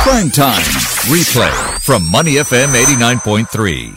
Prime Time. Replay from Money FM 89.3.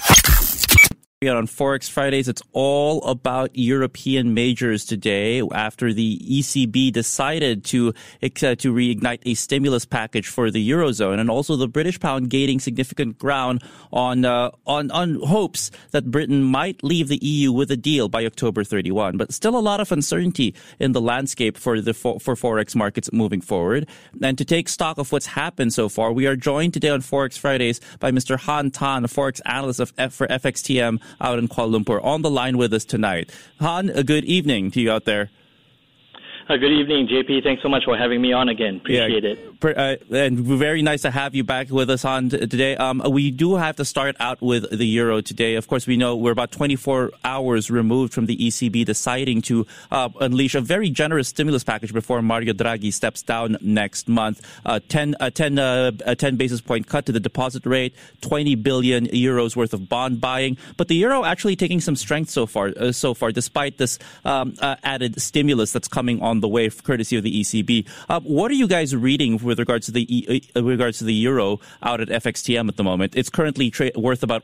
On Forex Fridays, it's all about European majors today after the ECB decided to reignite a stimulus package for the Eurozone, and also the British pound gaining significant ground on hopes that Britain might leave the EU with a deal by October 31. But still a lot of uncertainty in the landscape for Forex markets moving forward. And to take stock of what's happened so far, we are joined today on Forex Fridays by Mr. Han Tan, a Forex analyst for FXTM out in Kuala Lumpur, on the line with us tonight. Han, a good evening to you out there. Good evening, JP. Thanks so much for having me on again. Appreciate it. And very nice to have you back with us on today. We do have to start out with the euro today. Of course, we know we're about 24 hours removed from the ECB deciding to unleash a very generous stimulus package before Mario Draghi steps down next month. 10 basis point cut to the deposit rate, 20 billion euros worth of bond buying. But the euro actually taking some strength so far, despite this added stimulus that's coming on the way, courtesy of the ECB. What are you guys reading with regards to the euro out at FXTM at the moment? It's currently worth about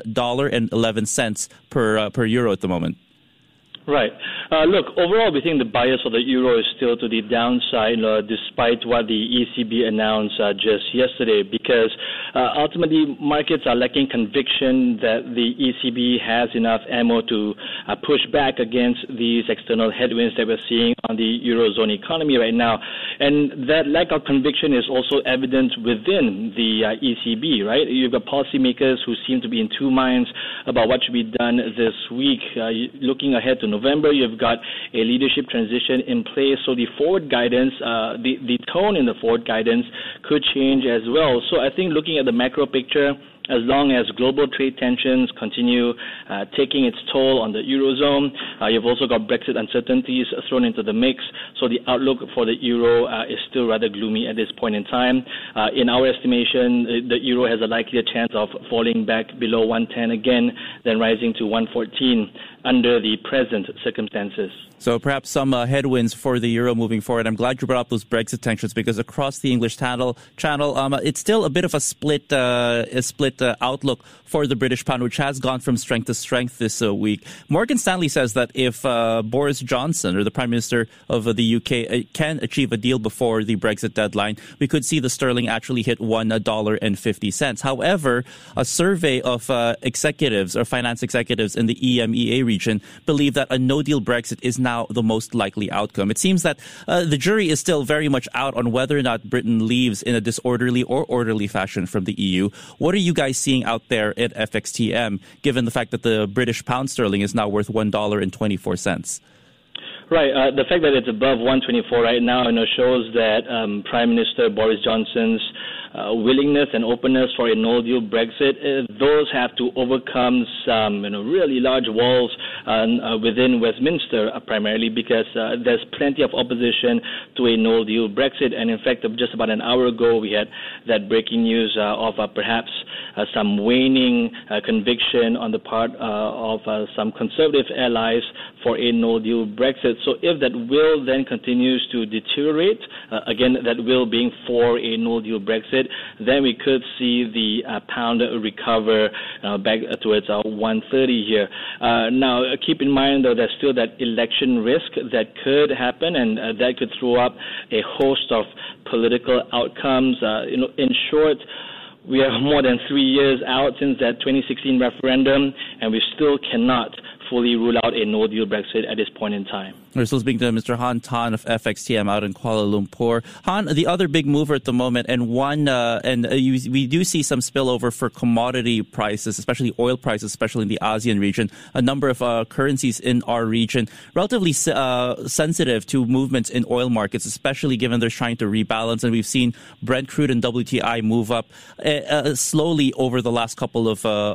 $1.11 per euro at the moment. Right. Look, overall, we think the bias of the euro is still to the downside, despite what the ECB announced just yesterday, because ultimately markets are lacking conviction that the ECB has enough ammo to push back against these external headwinds that we're seeing on the eurozone economy right now. And that lack of conviction is also evident within the ECB, right? You've got policymakers who seem to be in two minds about what should be done this week. Looking ahead to November, you've got a leadership transition in place, so the forward guidance, the tone in the forward guidance could change as well. So I think looking at the macro picture, as long as global trade tensions continue taking its toll on the Eurozone, you've also got Brexit uncertainties thrown into the mix, so the outlook for the euro is still rather gloomy at this point in time. In our estimation, the euro has a likelier chance of falling back below 110 again, then rising to 114 under the present circumstances. So perhaps some headwinds for the euro moving forward. I'm glad you brought up those Brexit tensions, because across the English channel, it's still a bit of a split outlook for the British pound, which has gone from strength to strength this week. Morgan Stanley says that if Boris Johnson, or the Prime Minister of the UK, can achieve a deal before the Brexit deadline, we could see the sterling actually hit $1.50. However, a survey of executives or finance executives in the EMEA region believe that a no-deal Brexit is now the most likely outcome. It seems that the jury is still very much out on whether or not Britain leaves in a disorderly or orderly fashion from the EU. What are you guys seeing out there at FXTM, given the fact that the British pound sterling is now worth $1.24? Right. The fact that it's above 124 right now, shows that Prime Minister Boris Johnson's willingness and openness for a no-deal Brexit, those have to overcome some, really large walls within Westminster, primarily because there's plenty of opposition to a no-deal Brexit. And in fact, just about an hour ago, we had that breaking news of perhaps some waning conviction on the part of some conservative allies for a no-deal Brexit. So if that will then continues to deteriorate, again, that will being for a no-deal Brexit, then we could see the pound recover back towards 130 here. Now, keep in mind, though, there's still that election risk that could happen, and that could throw up a host of political outcomes. In short, we are more than 3 years out since that 2016 referendum, and we still cannot fully rule out a no-deal Brexit at this point in time. We're still speaking to Mr. Han Tan of FXTM out in Kuala Lumpur. Han, the other big mover at the moment, and we do see some spillover for commodity prices, especially oil prices, especially in the ASEAN region. A number of currencies in our region relatively sensitive to movements in oil markets, especially given they're trying to rebalance. And we've seen Brent crude and WTI move up slowly over the last couple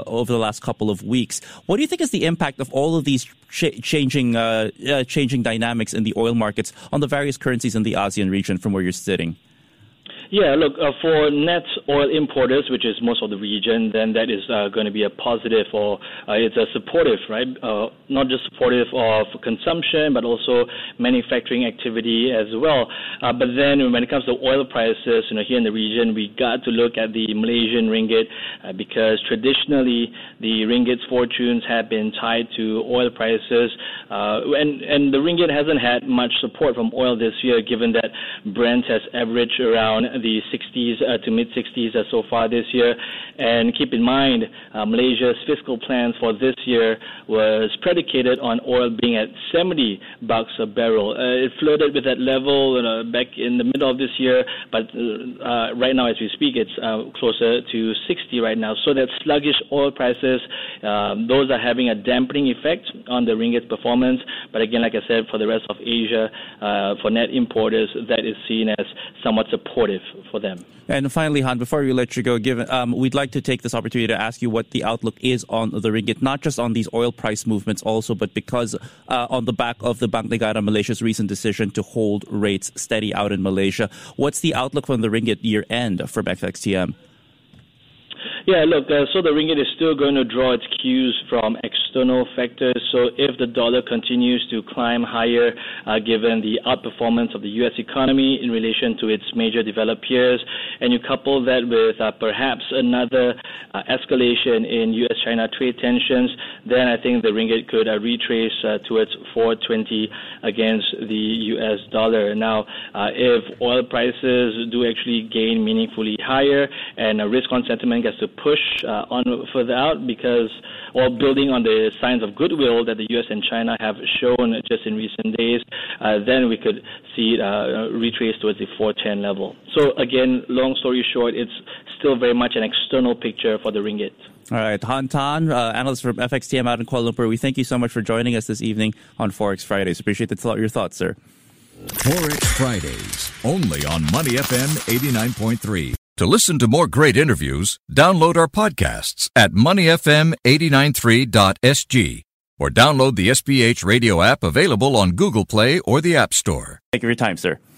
of weeks. What do you think is the impact of all of these changing dynamics in the oil markets on the various currencies in the ASEAN region from where you're sitting? Yeah, look, for net oil importers, which is most of the region, then that is going to be a positive, or it's a supportive, right? Not just supportive of consumption, but also manufacturing activity as well. But then when it comes to oil prices, here in the region, we got to look at the Malaysian ringgit because traditionally the ringgit's fortunes have been tied to oil prices, and the ringgit hasn't had much support from oil this year, given that Brent has averaged around the 60s to mid-60s so far this year. And keep in mind, Malaysia's fiscal plans for this year was predicated on oil being at $70 a barrel. It flirted with that level back in the middle of this year, but right now as we speak, it's closer to 60 right now. So that sluggish oil prices, those are having a dampening effect on the ringgit's performance. But again, like I said, for the rest of Asia, for net importers, that is seen as somewhat supportive for them. And finally, Han, before we let you go, we'd like to take this opportunity to ask you what the outlook is on the ringgit, not just on these oil price movements also, but because on the back of the Bank Negara Malaysia's recent decision to hold rates steady out in Malaysia. What's the outlook from the ringgit year end for FXTM? Yeah, look, so the ringgit is still going to draw its cues from external factors. So if the dollar continues to climb higher, given the outperformance of the U.S. economy in relation to its major developed peers, and you couple that with perhaps another escalation in U.S.-China trade tensions, then I think the ringgit could retrace towards 420 against the U.S. dollar. Now, if oil prices do actually gain meaningfully higher and risk-on sentiment gets to push on further out or building on the signs of goodwill that the U.S. and China have shown just in recent days, then we could see it retrace towards the 410 level. So again, long story short, it's still very much an external picture for the ringgit. All right, Han Tan, analyst from FXTM out in Kuala Lumpur, we thank you so much for joining us this evening on Forex Fridays. Appreciate your thoughts, sir. Forex Fridays, only on Money FM 89.3. To listen to more great interviews, download our podcasts at moneyfm893.sg or download the SPH radio app available on Google Play or the App Store. Thank you for your time, sir.